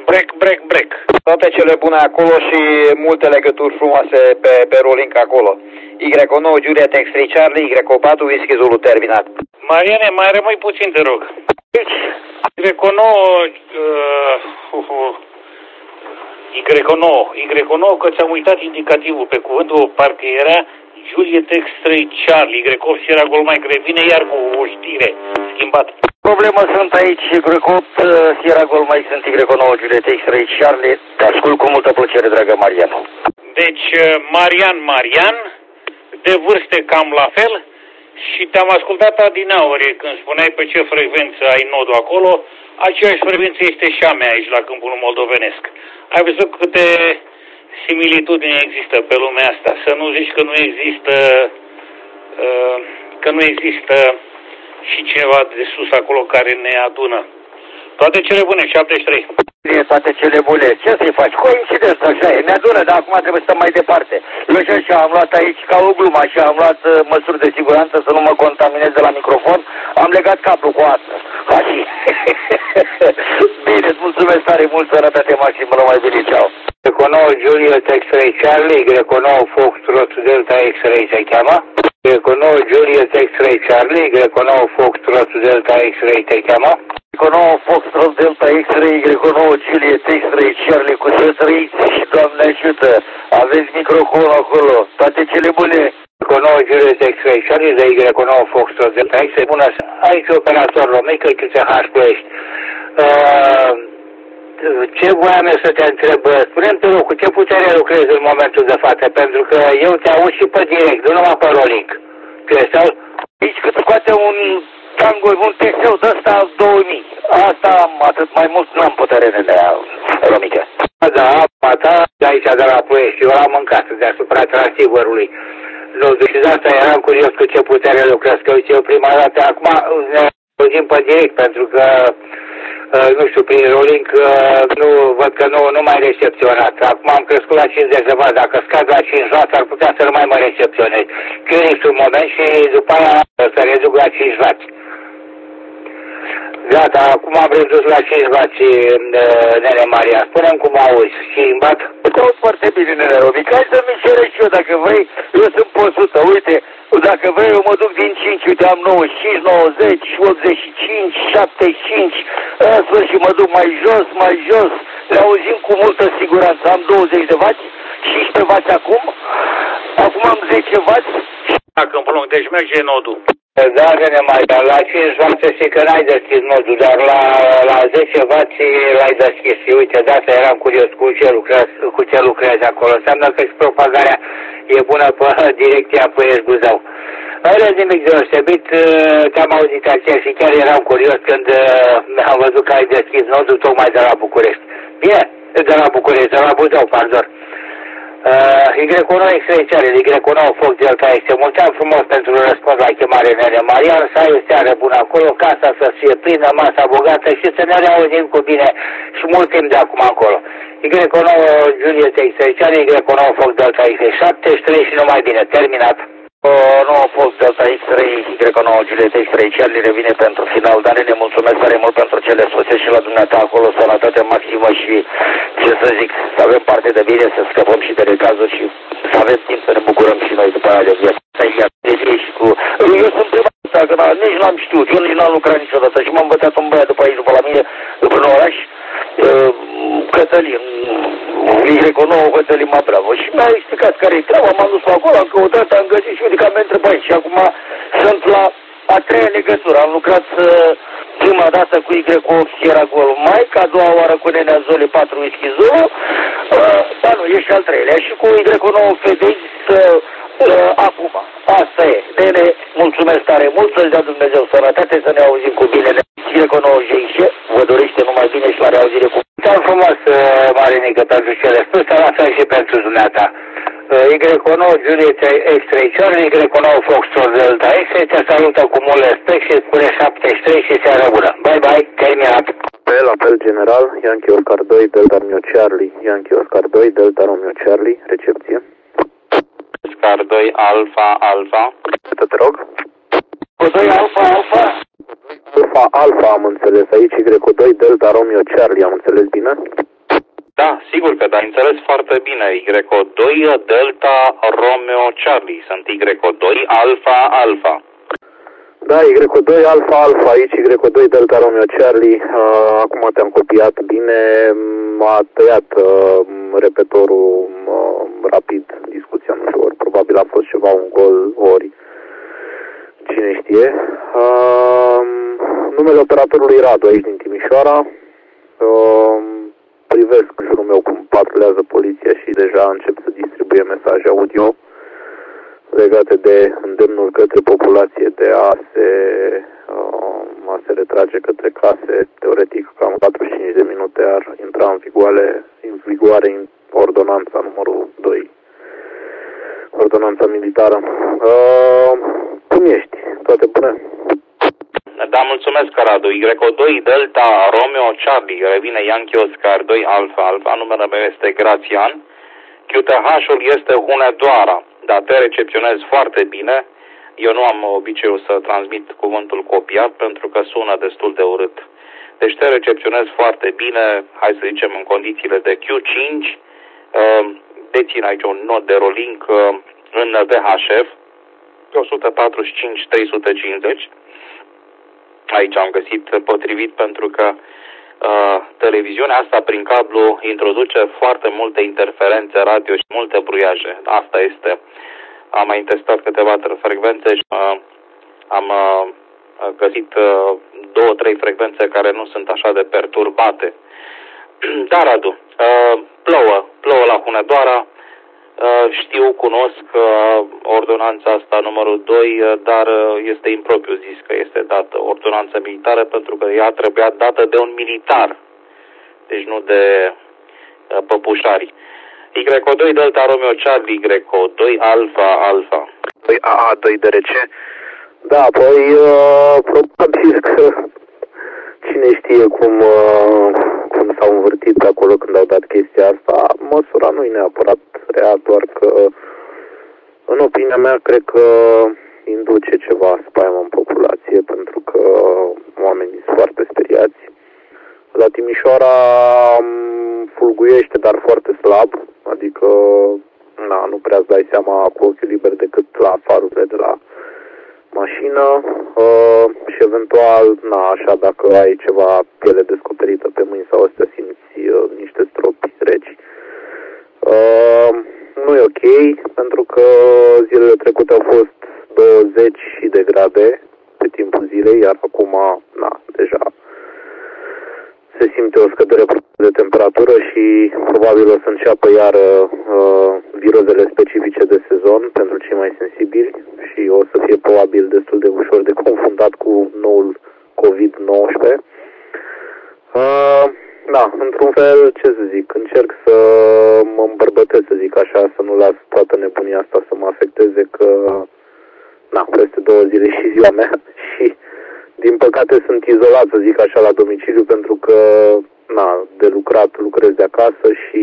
Break. Toate cele bune acolo și multe legături frumoase pe rolling acolo. Y9 Juliet X3 Charlie, Y4 Whisky Zulu terminat. Mariane, mai rămâi puțin, te rog. Y9, Y9, că ți-am uitat indicativul pe cuvântul, parcă era Juliet X3 Charlie, Y8 Sierra Gold Mike, revine iar cu o știre schimbat. Problemă sunt aici, Y8 Sierra Gold Mike, sunt Y9 Juliet X3 Charlie, te ascult cu multă plăcere, dragă Marian. Deci, Marian, de vârste cam la fel, și te-am ascultat adineauri când spuneai pe ce frecvență ai nodul acolo, aceeași frecvență este și a mea aici la câmpul moldovenesc. Ai văzut câte similitudini există pe lumea asta, să nu zici că nu există și cineva de sus acolo care ne adună. Toate cele bune, 73. Toate cele bune. Ce să-i faci? Coincidență, așa e. Ne adună, dar acum trebuie să stăm mai departe. Eu și așa am luat aici ca o glumă, așa am luat măsuri de siguranță să nu mă contaminez de la microfon. Am legat cablul cu asta. Așa. Bine, îți mulțumesc tare mult, sănătate maximă, numai bine, ceau. Y9 Juliet X-Ray Charlie, Y9 Foxtrot Delta X-Ray se cheamă. Y9 Juliet X-Ray Charlie, Y9 Foxtrot Delta X-Ray te cheamă. Y9 Foxtrot Delta X-Ray, Y9 Juliet X-Ray Charlie, cu să trăiți și Doamne ajută. Aveți microfonul acolo, toate cele bune. Y9 Juliet X-Ray Charlie, de Y9 Foxtrot Delta X-Ray. Bună, aici operator Romică, QCH Ploiești. Ce voiam eu să te întreb? Spune-mi, te rog, cu ce putere lucrezi în momentul de față? Pentru că eu te aud și pe direct, nu numai pe rolling. Aici cât scoate un tango, un TSU de ăsta 2000. Asta am, atât mai mult n-am putere de aia, Romică. Da, ta de aici de la Ploiești, eu l-am mâncat deasupra transceiverului. Nu, deci de asta eram curios cu ce putere lucrezi, că uite, eu prima dată, acum ne auzim pe direct, pentru că nu știu, prin rolling, nu, văd că nu mai recepționat. Acum am crescut la 50 de W, dacă scad la 5 W, ar putea să nu mai mă recepționez. Clinic un moment și după aia să reduc la 5 W. Gata, acum am redus la 5 W, Nene Maria. Spune-mi cum auzi, schimbat? Te aud foarte bine, Nene Robic. Hai să-mi cere și eu, dacă vrei, eu sunt pe 100, uite. Dacă vrei, eu mă duc din 5, uite, am 95, 90, 85, 75, în sfârșit mă duc mai jos, le auzim cu multă siguranță. Am 20 de W, 15 W acum am 10 W. Dacă în plong, deci merge nodul. Da, Nene Maria, la 5 W știi că n-ai deschis nodul, dar la 10 W l-ai deschis. Și uite, de asta eram curios cu ce lucrezi acolo. Înseamnă că și propagarea e bună pe direcția Ploiești Buzău. Nu nimic deosebit, te-am auzit aceea și chiar eram curios când am văzut că ai deschis nodul tocmai de la București. Bine, de la București, de la Buzău, pardon. Y9 X-Ray Charlie, Y9 Fox Delta X. Mulțumim frumos pentru răspuns la chemare, Nene Marian, să ai o seară bună acolo, casa să fie plină, masa bogată și să ne reauzim cu bine și mult timp de acum încolo. Y9 Juliet X-Ray Charlie, Y9 Fox Delta X. 73 și numai bine, terminat. Nu Fox Delta X-Ray, Y9 Juliet X-Ray Charlie revine pentru final, dar ne mulțumesc tare mult pentru cele spuse și la dumneata acolo, sănătate maximă și, ce să zic, să avem parte de bine, să scăpăm și de recazuri și să avem timp să ne bucurăm și noi după aia de viață. Și cu... Eu sunt prima dată, că nici n-am știut, eu nici n-am lucrat niciodată și m-am învățat un băiat după aici, după la mine, după în oraș, Cătălin, Y9 Cătălin Mabravo și mi-a explicat care-i treaba, m-am dus acolo, am căutat, am găsit și medicamente băi și acum sunt la a treia legătură, am lucrat prima dată cu Y8 Sierra Gold Mike, a doua oară cu Nenea Zoli 4 Whisky Zulu, da nu, e și al treilea și cu Y9 FedEx acum, asta e, Nene, mulțumesc tare mult, să-ți dea Dumnezeu sănătate, să ne auzim cu bine, Y9 JX, vă dorește numai bine și la reauzire cu Mulțumim frumos, Marinică, pentru cele spuse, la fel și pentru dumneata. Y9 Juliet X-Ray Charlie, Y9 Foxtrot Delta X, te salută cu mult respect și spune 73 și seară bună. Bye bye, terminat. Apel general, Yankee Oscar 2, Delta Romeo Charlie, Yankee Oscar 2, Delta Romeo Charlie, recepție. Oscar 2 Alpha Alpha. Te rog. 2 Alpha Alpha. Alpha Alpha am înțeles aici, Y2 Delta Romeo Charlie, am înțeles bine? Da, sigur că da, înțeles foarte bine. Y2 Delta Romeo Charlie. Sunt Y2 Alfa Alfa. Da, Y2 Alfa Alfa, aici Y2 Delta Romeo Charlie. Acum te-am copiat bine, m-a tăiat repetorul rapid discuția, nu știu, ori probabil a fost ceva un gol, ori cine știe. Numele operatorului Radu, aici din Timișoara. Privesc jurul meu cum patrulează poliția și deja încep să distribuie mesaje audio legate de îndemnul către populație de a se retrage către case. Teoretic, cam 45 de minute ar intra în vigoare ordonanța numărul 2, ordonanța militară. Cum ești? Toate bune? Da, mulțumesc, Radu. Y2 Delta Romeo Charlie, revine Yankee Oscar 2 Alfa Alfa, numele meu este Grațian. QTH-ul este Hunedoara, dar te recepționez foarte bine. Eu nu am obiceiul să transmit cuvântul copiat pentru că sună destul de urât. Deci te recepționez foarte bine, hai să zicem în condițiile de Q5. Dețin aici un not de rolling în VHF 145-350. Aici am găsit potrivit pentru că televiziunea asta prin cablu introduce foarte multe interferențe radio și multe bruiaje. Asta este. Am mai testat câteva frecvențe și am găsit 2-3 frecvențe care nu sunt așa de perturbate. Da, Radu, plouă la Hunedoara. Știu, cunosc ordonanța asta numărul 2, dar este impropriu zis că este dată ordonanță militară pentru că ea trebuia dată de un militar, deci nu de păpușari. Y2 Delta Romeo Charlie, Y2 Alfa Alfa. Păi AA2 DRC? Da, păi probabil că cine știe cum s-au învârtit acolo când au dat chestia asta. Măsura nu e neapărat rea, doar că în opinia mea cred că induce ceva spaimă în populație, pentru că oamenii sunt foarte speriați. La Timișoara fulguiește, dar foarte slab, adică nu prea îți dai seama cu ochiul liber decât la farurile de la mașină și eventual, așa, dacă ai ceva piele descoperită pe mâini sau astea, simți niște stropi reci. Nu e ok, pentru că zilele trecute au fost 20 de grade pe timpul zilei, iar acum, deja se simte o scădere de temperatură și probabil o să înceapă iar virozele specifice de sezon pentru cei mai sensibili și o să fie probabil destul de ușor de confundat cu noul COVID-19. Într-un fel, ce să zic, încerc să mă îmbărbătesc, să zic așa, să nu las toată nebunia asta să mă afecteze, că peste 2 zile și ziua mea și din păcate sunt izolat, să zic așa, la domiciliu, pentru că de lucrat lucrez de acasă și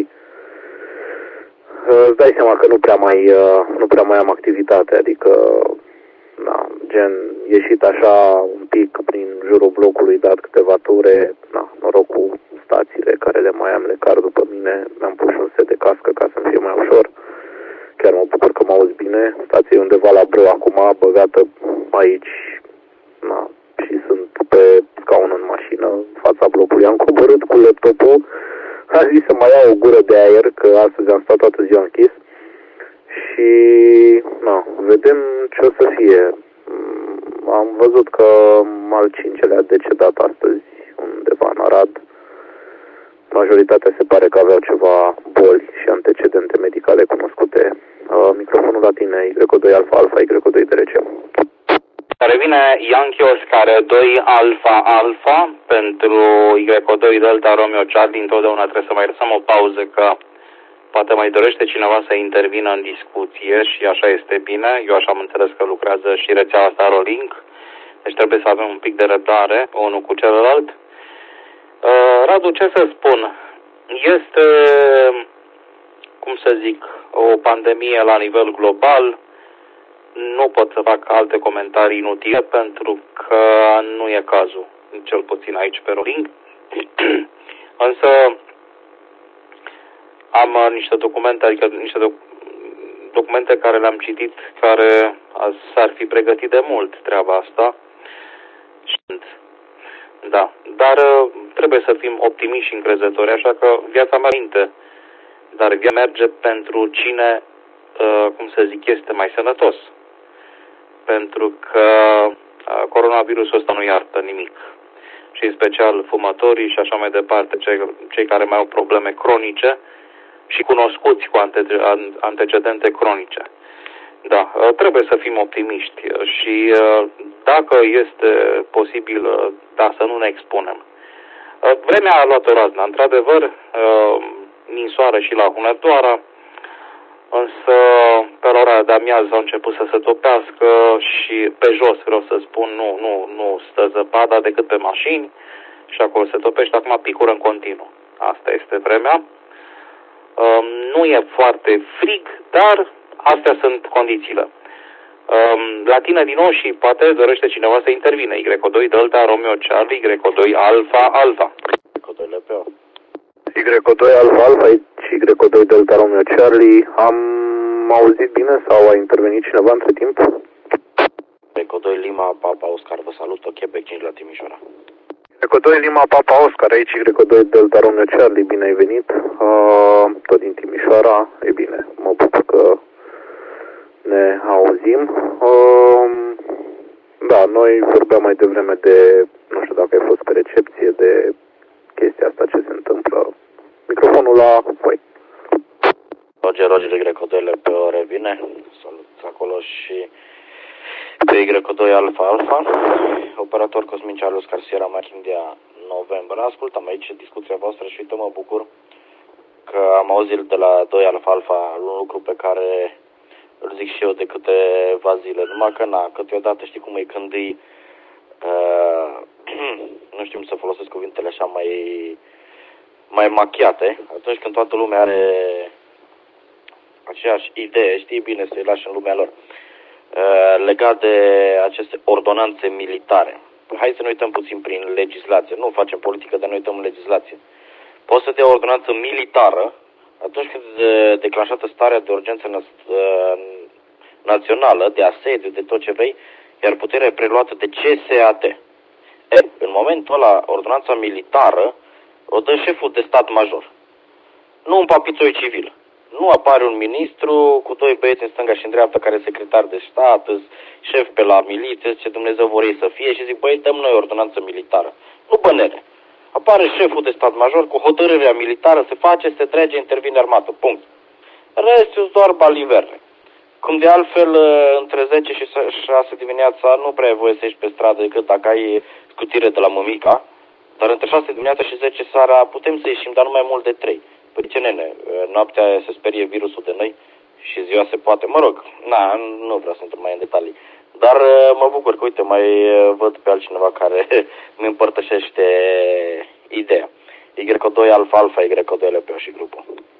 îți dai seama că nu prea mai am activitate, adică gen ieșit așa un pic prin jurul blocului, dat câteva ture, noroc cu stațiile care le mai am, le car după mine, mi-am pus un set de cască ca să-mi fie mai ușor. Chiar mă bucur că mă auzi bine. Stația e undeva la Brău acum, băgată aici, și sunt pe scaun în mașină, în fața blocului. Am coborât cu laptopul, am zis să mai iau o gură de aer, că astăzi am stat toată ziua închis. Și, vedem ce o să fie. Am văzut că al 5-lea a decedat astăzi undeva în Arad. Majoritatea se pare că aveau ceva boli și antecedente medicale cunoscute. Microfonul la tine, Y2 Alfa Alfa, Y2 DRC. Revine Yankee Oscar 2 Alfa Alfa pentru Y2 Delta Romeo Charlie. Întotdeauna trebuie să mai lăsăm o pauză, că poate mai dorește cineva să intervină în discuție și așa este bine. Eu așa am înțeles că lucrează și rețeaua asta Rolink, deci trebuie să avem un pic de răbdare unul cu celălalt. Radu, ce să spun? Este, cum să zic, o pandemie la nivel global. Nu pot să fac alte comentarii inutile pentru că nu e cazul, cel puțin aici pe Rolink. Însă am niște documente, adică niște documente care le-am citit, care s-ar fi pregătit de mult treaba asta. Da, dar trebuie să fim optimiști și încrezători, așa că viața merge, dar viața merge pentru cine, cum să zic, este mai sănătos. Pentru că coronavirusul ăsta nu iartă nimic. Și în special fumătorii și așa mai departe, cei care mai au probleme cronice și cunoscuți cu antecedente cronice. Da, trebuie să fim optimiști și dacă este posibil, da, să nu ne expunem. Vremea a luat o raznă, într-adevăr, ninsoară și la Hunedoara, însă pe la ora de amiază au început să se topească și pe jos, vreau să spun, nu stă zăpada decât pe mașini și acolo se topește, acum picură în continuu. Asta este vremea. Nu e foarte frig, dar astea sunt condițiile. La tine din nou și poate dorește cineva să intervine. Y2 Delta Romeo Charlie, Y2 Alpha Alpha. Y2 LPO. Y2 Alpha Alpha și Y2 Delta Romeo Charlie. Am auzit bine sau a intervenit cineva între timp? Y2 Lima Papa Oscar, vă salut, Quebec 5 la Timișoara. Y2 Lima Papa Oscar, aici Y2 Delta Romeo Charlie, bine ai venit. Tot din Timișoara, e bine, mă bucur că ne auzim. Da, noi vorbeam mai devreme de, nu știu dacă ai fost pe recepție, de chestia asta ce se întâmplă. Microfonul la voi. Roger, Y2 LPO revine, salut acolo și pe Y2 Alpha Alpha, operator Cosmin Charles Garcia Mike India November. Ascultăm aici discuția voastră și uite, mă bucur că am auzit de la 2 Alpha Alpha un lucru pe care îl zic și eu de câteva zile, numai că câteodată știi cum e când îi nu știu să folosesc cuvintele așa mai machiate, atunci când toată lumea are aceeași idee, știi bine să-i lași în lumea lor. Legat de aceste ordonanțe militare. Hai să ne uităm puțin prin legislație. Nu facem politică, dar ne uităm în legislație. Poți să dea o ordonanță militară atunci când e declanșată starea de urgență națională, de asediu, de tot ce vrei, iar puterea e preluată de CSAT. În momentul ăla, ordonanța militară o dă șeful de stat major. Nu un papițoi civil. Nu apare un ministru cu doi băieți în stânga și în dreapta care e secretar de stat, șef pe la miliție, ce Dumnezeu vor ei să fie și zic, băi, dăm noi ordonanță militară. Nu bănere. Apare șeful de stat major cu hotărârea militară, se face, se trage, intervine armată. Punct. Restul doar baliverne. Cum de altfel, între 10 și 6 dimineața nu prea ai voie să ieși pe stradă decât dacă ai scutire de la mămica, dar între 6 dimineața și 10 seara putem să ieșim, dar nu mai mult de 3. Păi ce nene, noaptea se sperie virusul de noi și ziua se poate, mă rog, nu vreau să intru mai în detalii, dar mă bucur că, uite, mai văd pe altcineva care mi împărtășește ideea. Y2 Alpha Alpha, Y2 LPO și grupul.